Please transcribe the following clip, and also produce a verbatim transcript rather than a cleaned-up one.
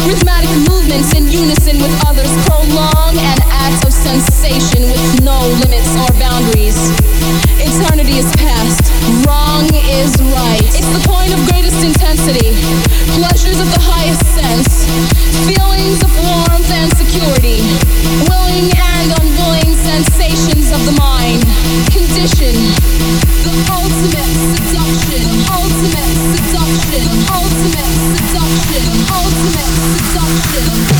Rhythmatic movements in unison with others prolong an act of sensation with no limits or boundaries. Eternity is past, wrong is right. It's the point of greatest intensity, pleasures of the highest sense, feelings of warmth and security, willing and unwilling sensations of the mind, condition, the ultimate seduction, ultimate seduction, ultimate seduction, ultimate seduction.